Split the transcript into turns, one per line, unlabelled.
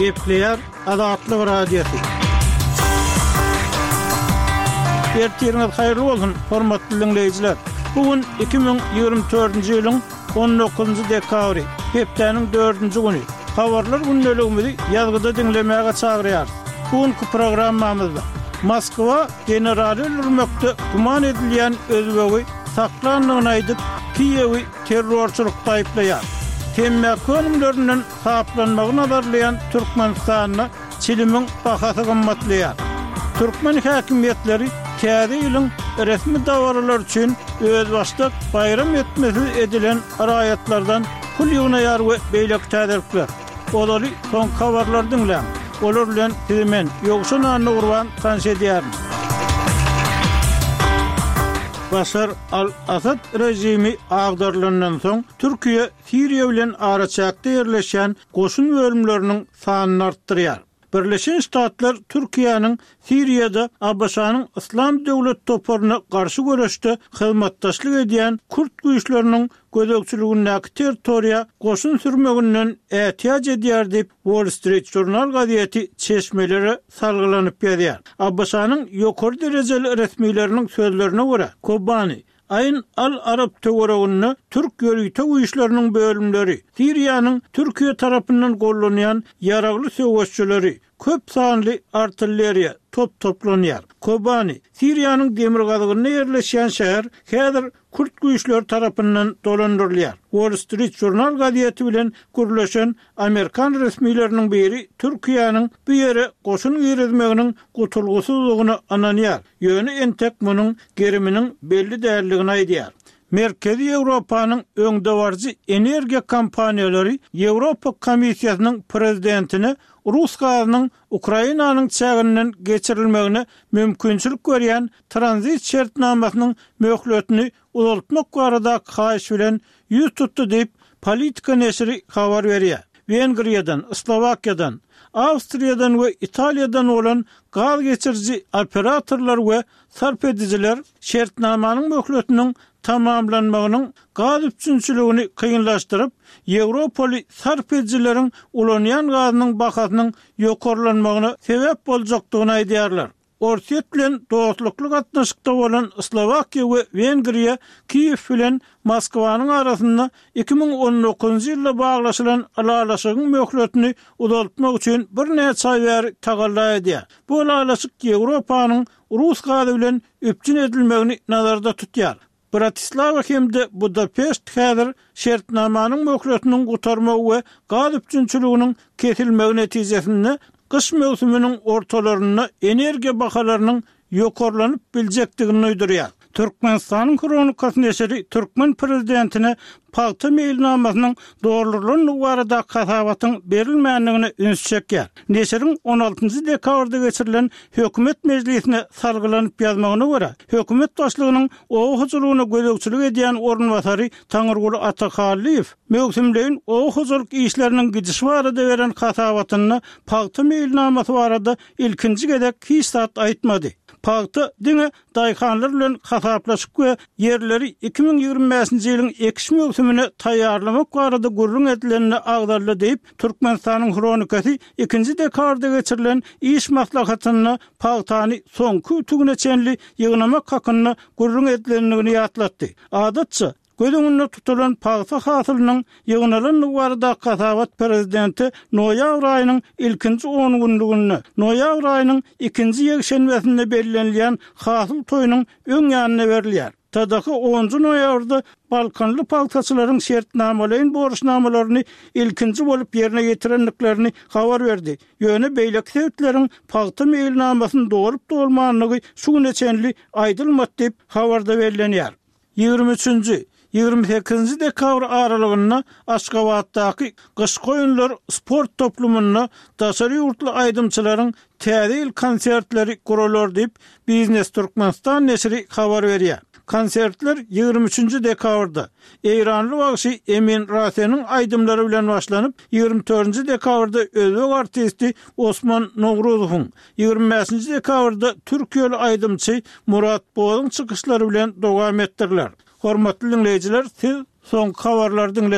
Gepleyer Azatlyk radiosu. Ertiriniz hayırlı olsun, hormatly dinleyijiler. Bugün 2024-nji ýylyň 19-njy dekabry, hepdeniň 4-nji güni. Habarlar gündäligimizi ýazgyda dinlemäge çagyrýar. Bugünkü programmamyzda Moskwa generaly öldürmekde guman edilýän özbegi saklandygyny aýdyp Kiýewi terrorçylykda aýplaýar. Temmäki önümlerinden taplanmagy nazarlayan Türkmenistanyna çilimiň bahasy gymmatlaýar. Türkmen häkimetleri täze ýylyň resmi dawralar üçin öz başda bayram etmesi edilen araýatlardan pul ýygnayar we beýlek täderikler. Olary son habarlar dinleýän. Olar bilen hemen ýogşun anny urban tanşedýär. Başar al-Asad rejimi agdarlandan soň Türkiýe Siriýa bilen araçakda ýerleşen goşun bölümleriniň sanyny artdyrýar. Birleşen Ştatlar Türkiýanyň Siriýada Abbaşanyň İslam döwlet toparyna garşy görüşde hyzmatdaşlyk edýän Kürt güýçleriniň gödekçiligindäki territoriýa goşun sürmeginden ähtiýaç edýär diýip Wall Street Journal gazeti çeşmeleri salgylanyp ýazýar. Abbaşanyň ýokary derejeli resmiýleriniň sözlerine görä, Kobani Ayın Al-Arab töweregini Türk ýörüýte güýçleriniň bölümleri, Siriýanyň Türkiýe tarapyndan gollanýan ýaragly söwüşçüleri, köp sanly artilleriýa toplanýar. Kobani Siriýanyň demirgazygyna ýerleşýän şäher häzir Kürt güýçleri tarapyndan dolandyrylýar. Wall Street Journal gazeti bilen gürleşen Amerikan resmiýleriniň biri Türkiýanyň bu ýere goşun girizmeginiň gutulgusyzlygyny ananýar. Ýöne entek munyň geriminiň belli därligini aýdýar. Merkezi Ýewropanyň öňdewarjy energiýa kompaniýalary Ýewropa Komissiýasynyň prezidentini Rus gazynyň Ukrainanyň çägininden geçirilmegine mümkinçilik görýän tranzit şertnamasynyň möhletini uzatmak barada haýyş bilen ýüz tutdy diýip Politika neşri habar berýär. Wengriýadan, Slowakiýadan, Awstriýadan we Italiýadan bolan gaz geçirji operatorlar we sarp edijiler şertnamanyň möhletiniň tamamlanmagynyň gaz üçinçiligini kıyınlaşdırıp, Ýewropaly sarp edijileriň ulanýan gazynyň bahasynyň ýokarlanmagyna sebäp boljakdygyny aýdýarlar. Orsiýet bilen dostlukly gatnaşykda bolan Slowakiýa we Wengriýa Kiýew bilen Moskwanyň arasynda 2019-njy ýylda baglaşylan alalaşygyň möhletini uzatmak üçin bir näçe aýlar tagallaýdy. Bu alalaşyk Ýewropanyň Rus gazy bilen öpçün edilmegini nazarda tutýar. Bratislava hemde Budapest häzir şertnamanyň möhletiniň gutarmagy we gaz üçinçiliginiň kesilmegi netijesinde kış mevsiminiň ortalaryna energiýa bahalarynyň ýokarlanyp biljekdigini öýdürýär. Türkmenistanyň kronikasy neşri Türkmen prezidentine paýta meýilnamasynyň dogrulygyny barada kasabatyň berilmänligini üns çekýär. Neşriň 16-njy dekabrda geçirilen hökümet meclisine salgylanyp ýazmagyna görä, hökümet başlygynyň oğuzlugyna gödekçilik edýän ornwasary Taňyrguly Atakalliýew mewsimleýin oğuzlyk işleriniň gidişi barada beren kasabatyny paýta meýilnamasy barada ilkinji gedek hiç zat aýtmady. Paýta diňe daýhanlar bilen hasaplaşyp we ýerleri 2025-nji ýylyň ekiş mewsimine taýýarlamak barada gurrun edilenini agdarly diýip Türkmenistanyň kronikasy 2-nji dekabrda geçirilen iş maslahatyny paýtany soňky tügüne çenli ýygnamak hakyny gurrun edilenini ýatlatdy. Adatça gözüňünde tutulan paýta hasylynyň ýygnalyny barada kasabat prezidenti noýabr aýynyň ilkinji 10 günlügini, noýabr aýynyň 2-nji ýekşenbesinde bellenilýän hasyl toýunyň öň ýanyna berilýär. Tadaky 10-njy noýabrda Balkanly paýtaçylaryň şertnamalaryň borçnamalaryny ilkinji bolup ýerine getirenliklerini habar berdi. Ýöne beýlek sebäpleriň paýta meýilnamasyny dogrup dolmanyny şu güne çenli aýdylmat diýip habarda bellenýär. 28-28 dekabr aralygynda Aşgabatdaky gyşky oýunlar sport toplumyna daşary ýurtly aýdymçylaryň täze ýyl konsertleri guralar diýip Biznes Türkmenistan neşri habar berýär. Konsertler 23-nji dekabrda Eýranly wagşy Emin Rasynyň aýdymlary bilen başlanyp 24-nji dekabrda özbek artisti Osman Nowruzowyň, 25-nji dekabrda türkiýeli aýdymçy Murat Bozyň çykyşlary bilen dowam etdirler. Hormatly dinleyijiler, siz soňky habarlary